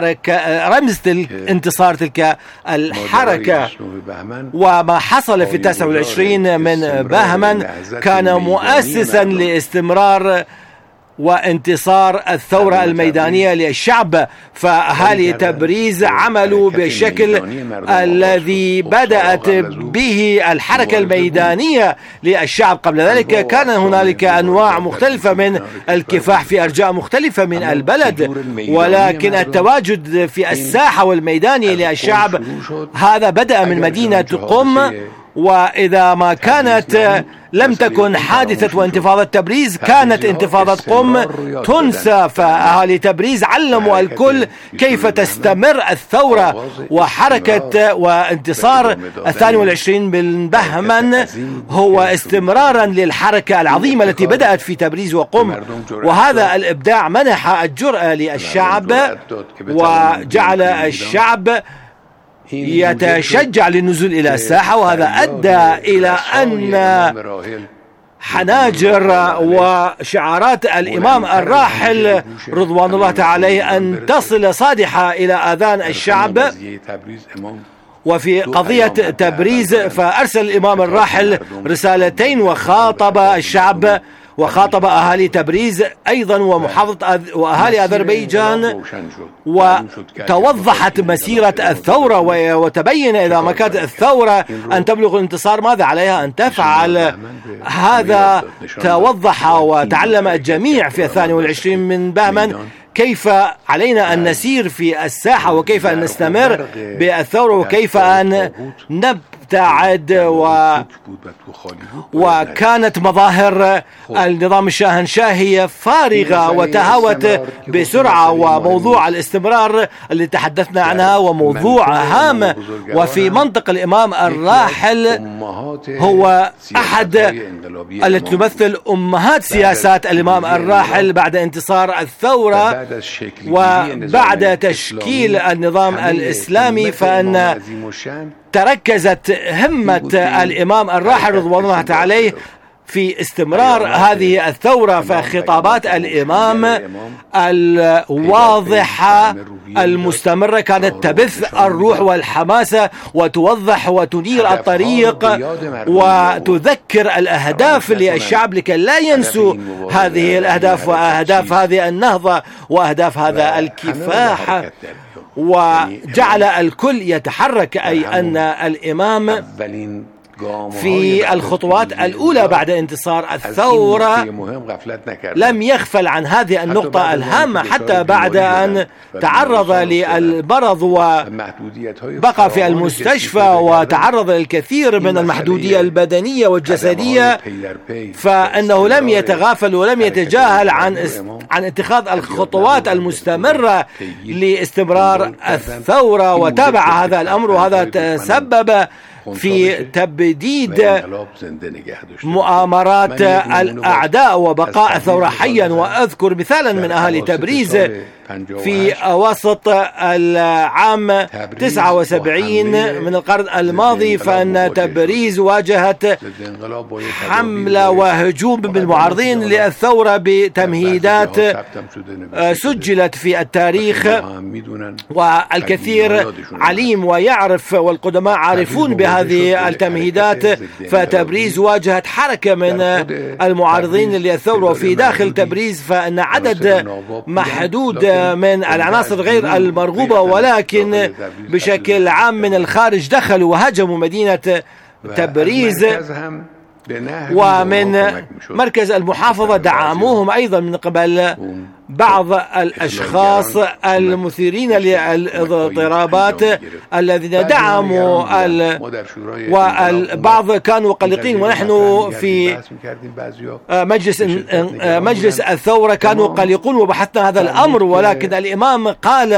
J: انتصار تلك الحركة. وما حصل في 29 من بهمن كان مؤسسا لاستمرار وانتصار الثورة الميدانية للشعب. فأهالي تبريز عملوا بالشكل الذي بدأت به الحركة الميدانية للشعب. قبل ذلك كان هنالك أنواع مختلفة من الكفاح في أرجاء مختلفة من البلد، ولكن التواجد في الساحة والميدانية للشعب هذا بدأ من مدينة قم. وإذا ما كانت لم تكن حادثة وانتفاضة تبريز كانت انتفاضة قم تنسى. فأهالي تبريز علموا الكل كيف تستمر الثورة وحركة وانتصار 22 من بهمن هو استمرارا للحركة العظيمة التي بدأت في تبريز وقم. وهذا الإبداع منح الجرأة للشعب وجعل الشعب يتشجع للنزول إلى الساحة، وهذا أدى إلى أن حناجر وشعارات الإمام الراحل رضوان الله تعالى عليه أن تصل صادحة إلى آذان الشعب. وفي قضية تبريز فأرسل الإمام الراحل رسالتين وخاطب الشعب وخاطب أهالي تبريز أيضا ومحافظة وأهالي أذربيجان، وتوضحت مسيرة الثورة وتبين إذا ما كانت الثورة أن تبلغ الانتصار ماذا عليها أن تفعل. هذا توضح وتعلم الجميع في 22 من بهمن كيف علينا أن نسير في الساحة وكيف أن نستمر بالثورة وكيف أن نبتعد. وكانت مظاهر النظام الشاهنشاهي فارغة وتهاوت بسرعة، وموضوع الاستمرار اللي تحدثنا عنها وموضوع هام. وفي منطق الإمام الراحل هو أحد التي تمثل أمهات سياسات الإمام الراحل بعد انتصار الثورة وبعد تشكيل النظام الإسلامي، فإن تركزت همة الإمام الراحل رضوان الله تعالى عليه في استمرار هذه الثورة. فخطابات الإمام الواضحة المستمرة كانت تبث الروح والحماسة وتوضح وتنير الطريق وتذكر الأهداف للشعب لكي لا ينسوا هذه الأهداف وأهداف هذه النهضة وأهداف هذا الكفاح. وجعل الكل يتحرك، أي أن الإمام في الخطوات الأولى بعد انتصار الثورة لم يغفل عن هذه النقطة الهامة حتى بعد أن تعرض للمرض وبقى في المستشفى وتعرض للكثير من المحدودية البدنية والجسدية، فإنه لم يتغافل ولم يتجاهل عن اتخاذ الخطوات المستمرة لاستمرار الثورة، وتابع هذا الأمر. وهذا تسبب في تبديد مؤامرات الأعداء وبقاء الثورة حيا. وأذكر مثالا من أهالي تبريز في وسط العام 79 من القرن الماضي، فإن تبريز واجهت حملة وهجوم بالمعارضين للثورة بتمهيدات سجلت في التاريخ، والكثير عليم ويعرف والقدماء عارفون بهذه التمهيدات. فتبريز واجهت حركة من المعارضين للثورة، وفي داخل تبريز فإن عدد محدود من العناصر غير المرغوبة ولكن بشكل عام من الخارج دخلوا وهاجموا مدينة تبريز، ومن مركز المحافظة دعموهم أيضا من قبل بعض الأشخاص المثيرين للاضطرابات الذين دعموا والبعض كانوا قلقين. ونحن في مجلس الثورة كانوا قلقون وبحثنا هذا الأمر، ولكن الإمام قال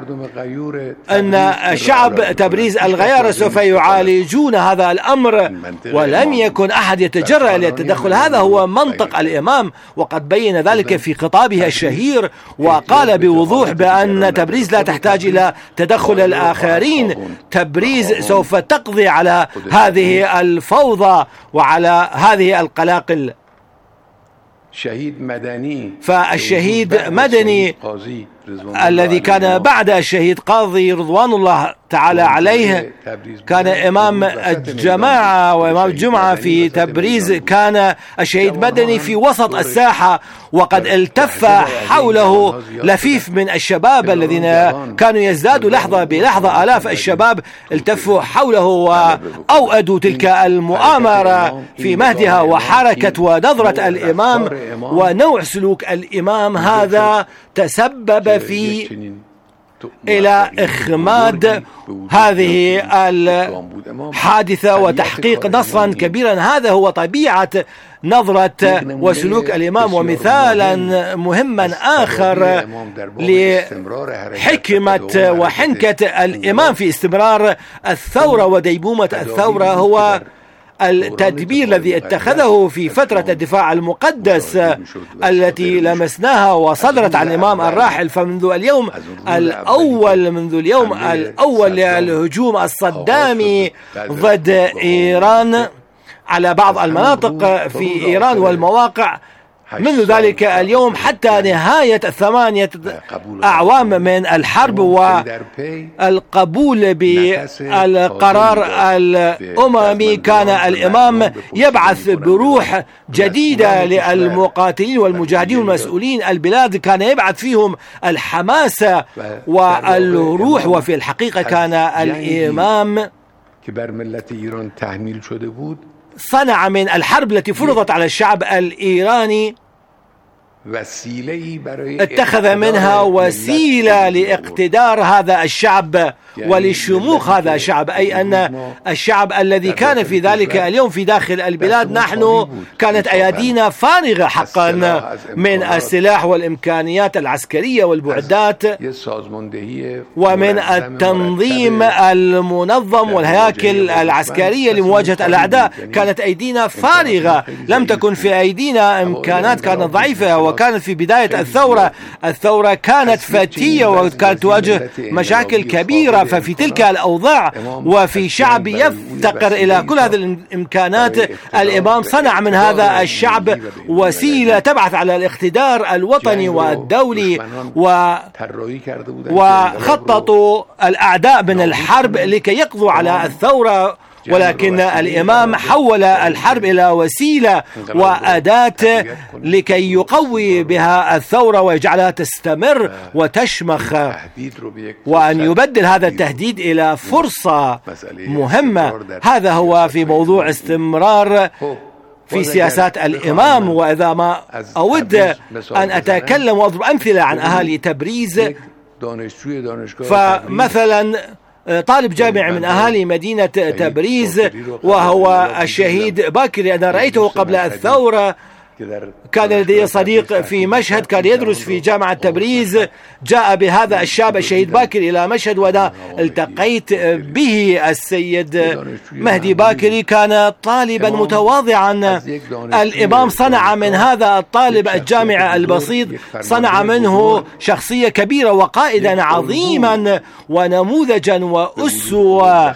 J: أن شعب تبريز الغيار سوف يعالجون هذا الأمر، ولم يكن أحد يتجرأ للتدخل. هذا هو منطق الإمام، وقد بين ذلك في خطابه الشهير، وقال بوضوح بأن تبريز لا تحتاج إلى تدخل الآخرين. تبريز سوف تقضي على هذه الفوضى وعلى هذه القلاقل. فالشهيد مدني الذي كان بعد الشهيد قاضي رضوان الله تعالى عليه، كان إمام الجماعة وإمام الجمعة في تبريز، كان الشهيد مدني في وسط الساحة، وقد التف حوله لفيف من الشباب الذين كانوا يزدادوا لحظة بلحظة. آلاف الشباب التفوا حوله وأوأدوا تلك المؤامرة في مهدها وحركة ونظرة الإمام ونوع سلوك الإمام. هذا تسبب في إلى إخماد هذه الحادثة وتحقيق نصرا كبيرا. هذا هو طبيعة نظرة وسلوك الإمام. ومثالا مهما آخر لحكمة وحنكة الإمام في استمرار الثورة وديمومة الثورة هو التدبير الذي اتخذه في فترة الدفاع المقدس التي لمسناها وصدرت عن الإمام الراحل. فمنذ اليوم الأول للهجوم الصدامي ضد إيران على بعض المناطق في إيران والمواقع، منذ ذلك اليوم حتى نهاية 8 أعوام من الحرب والقبول بالقرار الأممي، كان الإمام يبعث بروح جديدة للمقاتلين والمجاهدين والمسؤولين البلاد، كان يبعث فيهم الحماسة والروح. وفي الحقيقة كان الإمام صنع من الحرب التي فرضت على الشعب الإيراني، اتخذ منها وسيلة لاقتدار هذا الشعب ولشموخ هذا الشعب، أي أن الشعب الذي كان في ذلك اليوم في داخل البلاد، نحن كانت أيادينا فارغة حقا من السلاح والإمكانيات العسكرية والبعدات ومن التنظيم المنظم والهياكل العسكرية لمواجهة الأعداء. كانت أيدينا فارغة، لم تكن في أيدينا إمكانات، كانت ضعيفة. وكانت في بداية الثورة كانت فتية وكانت تواجه مشاكل كبيرة. ففي تلك الأوضاع وفي شعب يفتقر إلى كل هذه الإمكانات، الإمام صنع من هذا الشعب وسيلة تبعث على الاقتدار الوطني والدولي، وخططوا الأعداء من الحرب لكي يقضوا على الثورة. ولكن الإمام حول الحرب إلى وسيلة وأداة لكي يقوي بها الثورة ويجعلها تستمر وتشمخ، وأن يبدل هذا التهديد إلى فرصة مهمة. هذا هو في موضوع استمرار في سياسات الإمام. وإذا ما أود أن أتكلم وأضرب أمثلة عن أهالي تبريز، فمثلا طالب جامعي من أهالي مدينة تبريز وهو الشهيد باكري، أنا رأيته قبل الثورة، كان لدي صديق في مشهد كان يدرس في جامعة تبريز، جاء بهذا الشاب الشهيد باكري إلى مشهد وأنا التقيت به. السيد مهدي باكري كان طالبا متواضعا، الإمام صنع من هذا الطالب الجامعي البسيط، صنع منه شخصية كبيرة وقائدا عظيما ونموذجا وأسوة،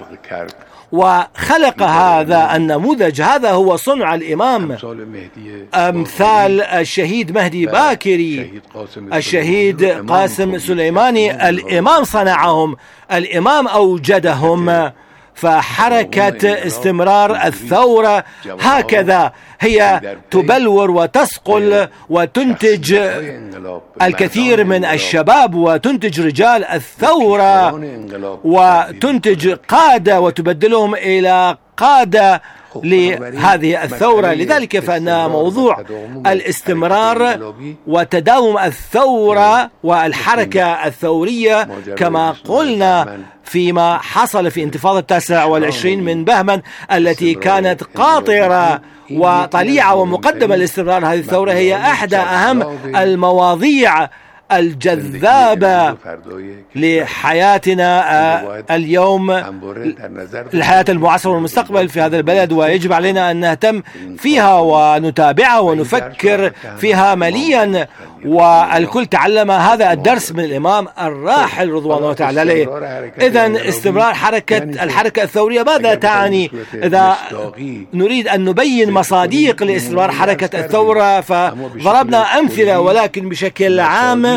J: وخلق هذا النموذج. هذا هو صنع الإمام. أمثال الشهيد مهدي باكري، الشهيد قاسم سليماني، الإمام صنعهم، الإمام أوجدهم. فحركة استمرار الثورة هكذا هي تبلور وتسقل وتنتج الكثير من الشباب وتنتج رجال الثورة وتنتج قادة وتبدلهم إلى قادة لهذه الثورة. لذلك فإن موضوع الاستمرار وتداوم الثورة والحركة الثورية كما قلنا فيما حصل في انتفاضة 29 من بهمن التي كانت قاطرة وطليعة ومقدمة لاستمرار هذه الثورة، هي أحدى أهم المواضيع الجذابة لحياتنا اليوم، الحياة المعاصرة والمستقبل في هذا البلد، ويجب علينا أن نهتم فيها ونتابعها ونفكر فيها مليا. والكل تعلم هذا الدرس من الإمام الراحل رضوان الله تعالى عليه. إذن استمرار الحركة الثورية ماذا تعني؟ إذا نريد أن نبين مصادق لاستمرار حركة الثورة فضربنا أمثلة، ولكن بشكل عام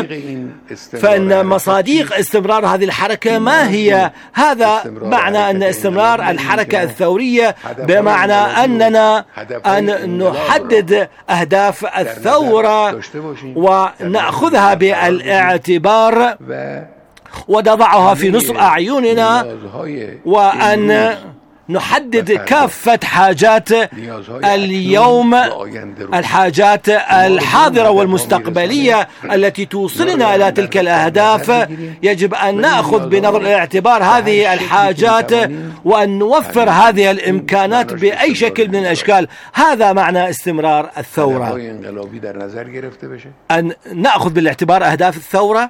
J: فإن مصادق استمرار هذه الحركة ما هي؟ هذا معنى أن استمرار الحركة الثورية بمعنى أننا أن نحدد أهداف الثورة ونأخذها بالاعتبار ونضعها في نصب أعيننا، وأن نحدد كافة حاجات اليوم، الحاجات الحاضرة والمستقبلية التي توصلنا إلى تلك الأهداف. يجب أن نأخذ بنظر الاعتبار هذه الحاجات وأن نوفر هذه الإمكانات بأي شكل من الأشكال. هذا معنى استمرار الثورة، أن نأخذ بالاعتبار أهداف الثورة،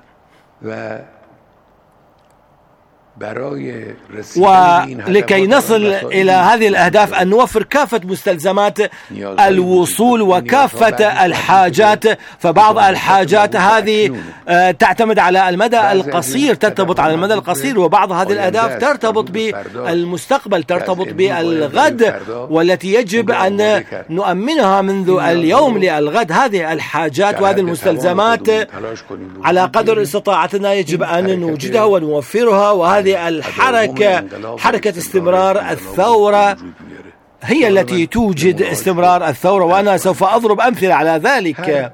J: ولكي نصل إلى هذه الأهداف أن نوفر كافة مستلزمات الوصول وكافة الحاجات. فبعض الحاجات هذه تعتمد على المدى القصير، ترتبط على المدى القصير، وبعض هذه الأهداف ترتبط بالمستقبل، ترتبط بالغد، والتي يجب أن نؤمنها منذ اليوم للغد. هذه الحاجات وهذه المستلزمات على قدر استطاعتنا يجب أن نوجدها ونوفرها، وهذه الحركة، حركة استمرار الثورة، هي التي توجد استمرار الثورة، وأنا سوف أضرب أمثلة على ذلك.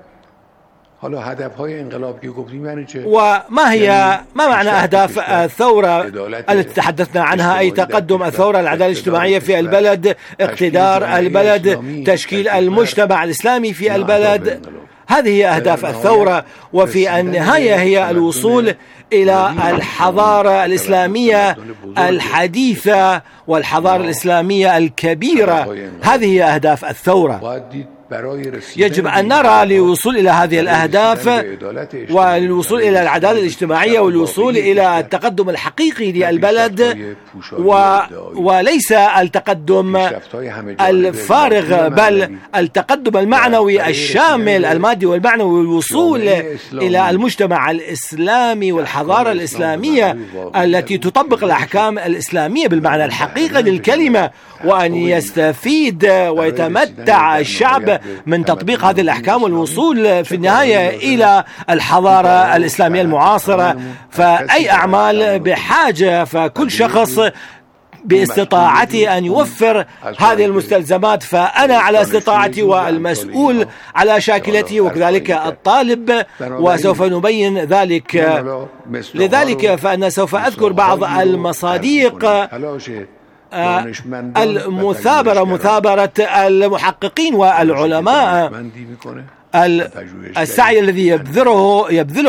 J: وما هي ما معنى أهداف الثورة التي تحدثنا عنها؟ أي تقدم الثورة، العدالة الاجتماعية في البلد، اقتدار البلد، تشكيل المجتمع الإسلامي في البلد. هذه هي أهداف الثورة، وفي النهاية هي الوصول إلى الحضارة الإسلامية الحديثة والحضارة الإسلامية الكبيرة. هذه هي أهداف الثورة. يجب أن نرى للوصول إلى هذه الأهداف والوصول إلى العدالة الاجتماعية والوصول إلى التقدم الحقيقي للبلد، وليس التقدم الفارغ بل التقدم المعنوي الشامل، المادي والمعنوي، والوصول إلى المجتمع الإسلامي والحضارة الإسلامية التي تطبق الأحكام الإسلامية بالمعنى الحقيقي للكلمة، وأن يستفيد ويتمتع الشعب من تطبيق هذه الأحكام والوصول في النهاية إلى الحضارة الإسلامية المعاصرة. فأي أعمال بحاجة، فكل شخص باستطاعتي أن يوفر هذه المستلزمات، فأنا على استطاعتي والمسؤول على شاكلتي، وكذلك الطالب، وسوف نبين ذلك. لذلك فأنا سوف أذكر بعض المصادق المثابرة، مثابرة المحققين والعلماء، السعي الذي يبذله